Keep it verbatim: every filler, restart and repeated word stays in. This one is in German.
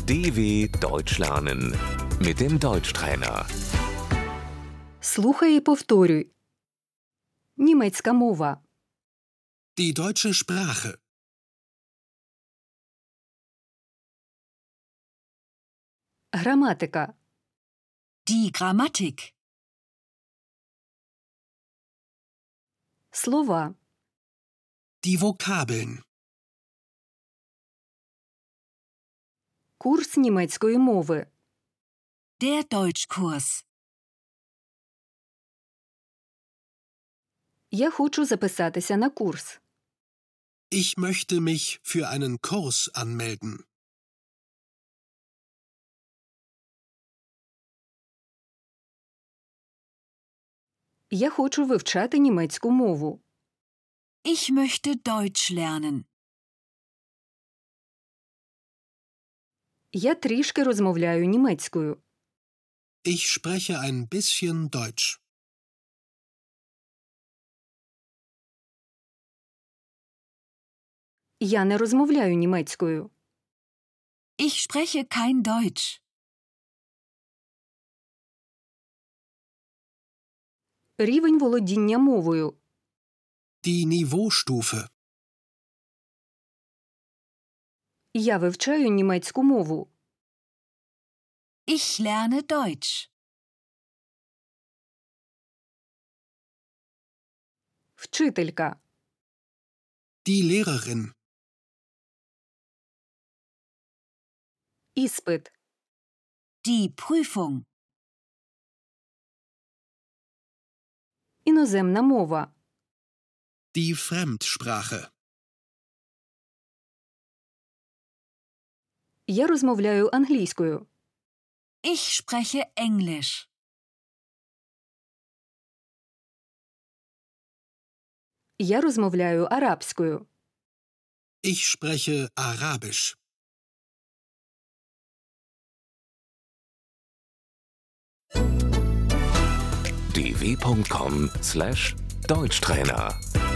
D W Deutsch lernen mit dem Deutschtrainer. Слухай і повторюй. Німецька мова. Die deutsche Sprache. Граматика. Die Grammatik. Слова. Die Vokabeln. Курс німецької мови. Der Deutschkurs. Я хочу записатися на курс. Ich möchte mich für einen Kurs anmelden. Я хочу вивчати німецьку мову. Ich möchte Deutsch lernen. Я трішки розмовляю німецькою. Ich spreche ein bisschen Deutsch. Я не розмовляю німецькою. Ich spreche kein Deutsch. Рівень володіння мовою. Die Niveaustufe. Я вивчаю німецьку мову. Ich lerne Deutsch. Вчителька. Die Lehrerin. Іспит. Die Prüfung. Іноземна мова. Die Fremdsprache. Я розмовляю англійською. Ich spreche Englisch. Я розмовляю арабською. Ich spreche Arabisch. d w punkt com slash Deutschtrainer